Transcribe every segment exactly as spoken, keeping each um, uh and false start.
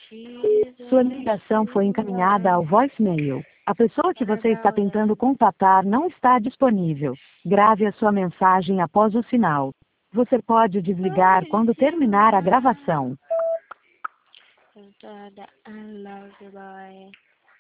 Sua ligação foi encaminhada ao voicemail. A pessoa que você está tentando contatar não está disponível. Grave a sua mensagem após o sinal. Você pode desligar quando terminar a gravação. I love you, boy.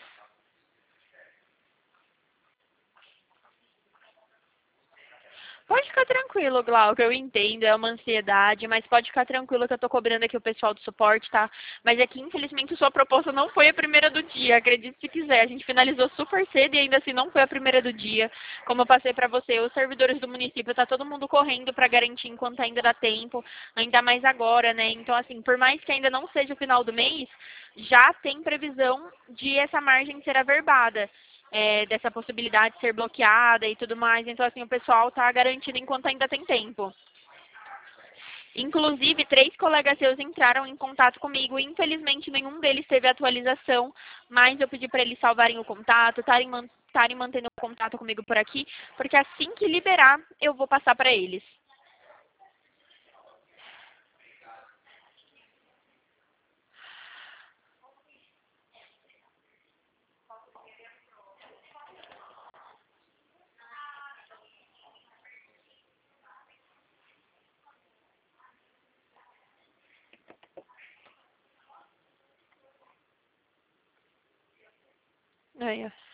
Pode ficar tranquilo, Glauco, eu entendo, é uma ansiedade, mas pode ficar tranquilo que eu tô cobrando aqui o pessoal do suporte, tá? Mas é que, infelizmente, sua proposta não foi a primeira do dia, acredite se quiser. A gente finalizou super cedo e ainda assim não foi a primeira do dia. Como eu passei pra você, os servidores do município, tá todo mundo correndo pra garantir enquanto ainda dá tempo, ainda mais agora, né? Então, assim, por mais que ainda não seja o final do mês, já tem previsão de essa margem ser averbada. É, dessa possibilidade de ser bloqueada e tudo mais. Então, assim, o pessoal está garantindo enquanto ainda tem tempo. Inclusive, três colegas seus entraram em contato comigo. Infelizmente, nenhum deles teve atualização, mas eu pedi para eles salvarem o contato, estarem mantendo o contato comigo por aqui, porque assim que liberar, eu vou passar para eles. Aí, ó.